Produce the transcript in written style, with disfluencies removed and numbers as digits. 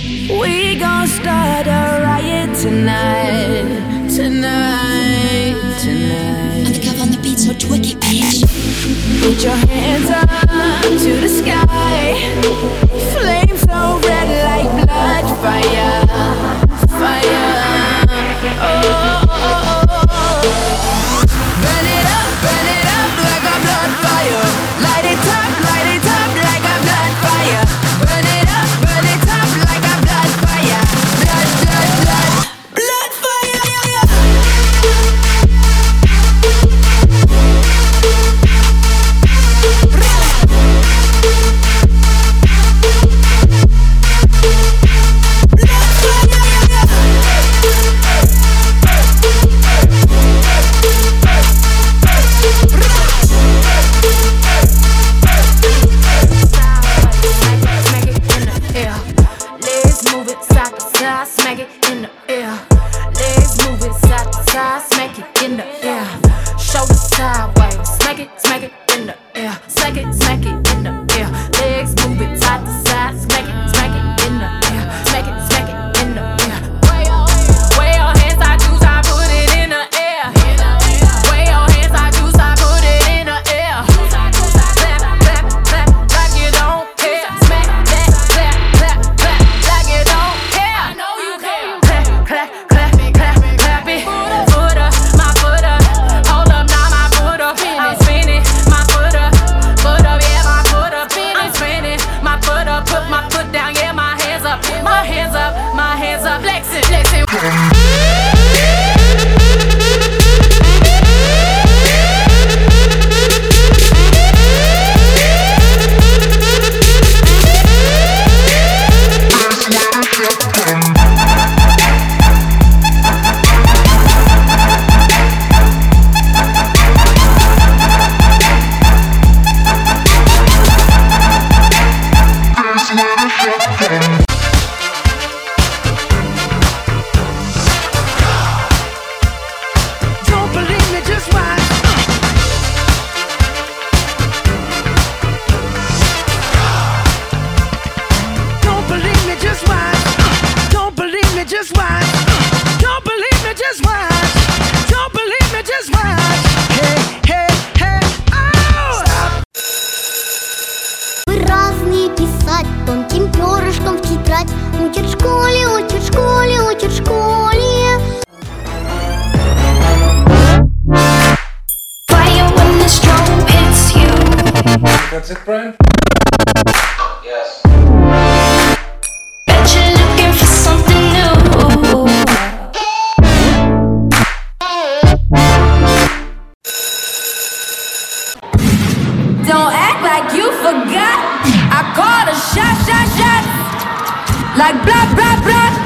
We gon' start a riot tonight, tonight, tonight. Undercover on the beat, so twerk it, bitch. Put your hands up to the sky. Flames so red like blood, fire, fire. Oh, oh, oh, oh. Burn it up like a blood fire. Light it up like a blood fire. Burn it up like a blood fire. Blood, blood, blood, blood fire. Smack it in the air. Legs move it side to side. Smack it in the air. Shoulders sideways. Smack it in the air. Smack it in the air. Legs move it side to side. Smack it in the air. Smack it in the air. Way your hands, I juice, I put it in the air. Way your hands, I juice, I put it in the air. Clap, clap, clap, like you don't care. Smack that, clap, clap, clap, like you don't care. I know you care. Clap, clap, clap, clap, clap it. Foot up, my foot up. Hold up, now my foot up. I'm spinning my foot up, yeah, my foot up. I'm spinning my foot up, put my foot down, yeah, my hands up, my hands up, my hands up, flexing, flexing. Don't believe me, just watch. Don't believe me, just watch. Don't believe me, just watch. Don't believe me, just watch. Don't believe me, just watch. Hey, hey, hey, oh! Stop. Разные писать тонким перышком в тетрадь. Учат в школе, учат в школе, учат в школе. Fire when the strobe hits you. That's it, Brian? Yes. Bet you're looking for something new. Don't act like you forgot. I called a shot. Like blah, blah, blah.